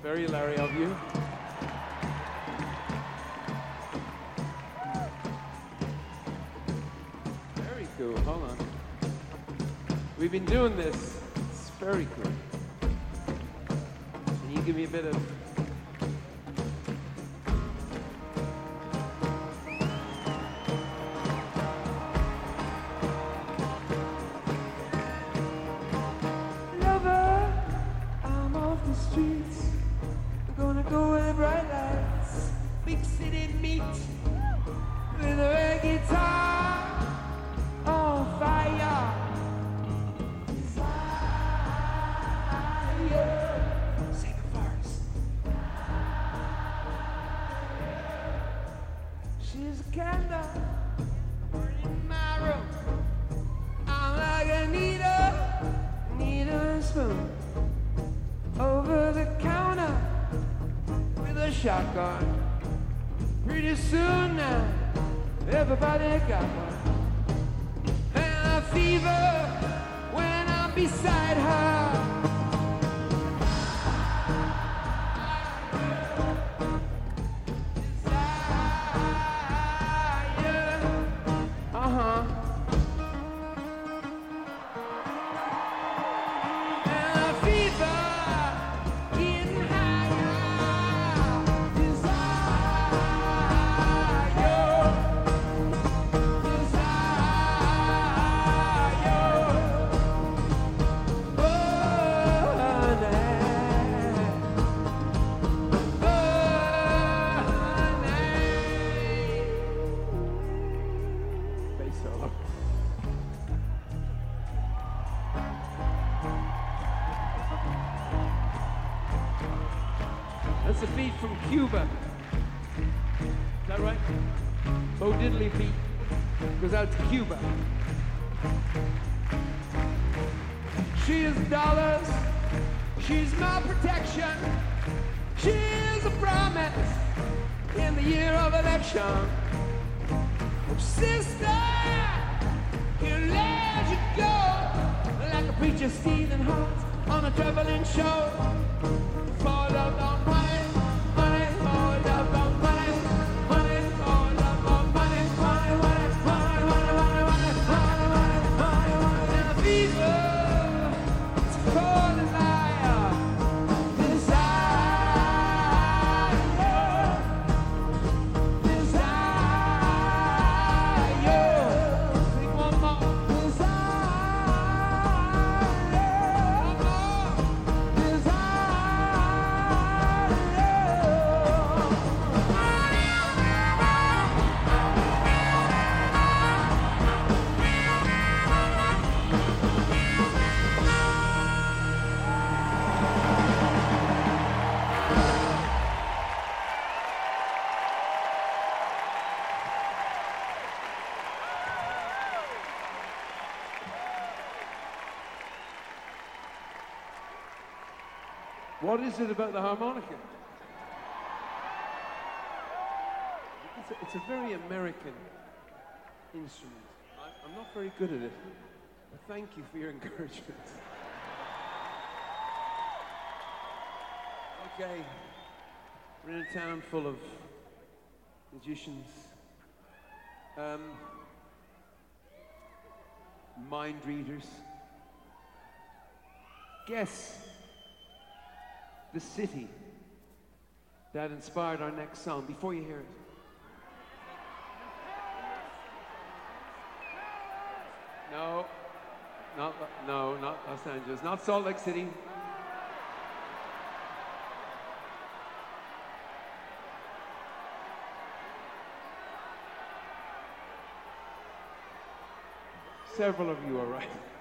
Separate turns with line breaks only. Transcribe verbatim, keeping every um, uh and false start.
Very Larry of you. Very cool. Hold on. We've been doing this. It's very cool. Can you give me a bit of...
Shotgun. Pretty soon now, everybody got one. And a fever when I'm beside her. Uh-huh. And a fever. That's a beat from Cuba. Is that right? Bo Diddley beat goes out to Cuba. She is dollars. She's my protection. She is a promise in the year of election. Sister, you let you go like a preacher stealing hearts on a traveling show. For love on money, money, for love on money, money, for love on money, money, money, money, money, money, money, money, money, money, and a fever, it's cold as liar, desire, desire, sing one more, desire, one more, desire.
What is it about the harmonica? It's a, it's a very American instrument. I, I'm not very good at it, but thank you for your encouragement. Okay, we're in a town full of magicians, um, mind readers. Guess the city that inspired our next song before you hear it. No, not, no, not Los Angeles, not Salt Lake City. Several of you are right.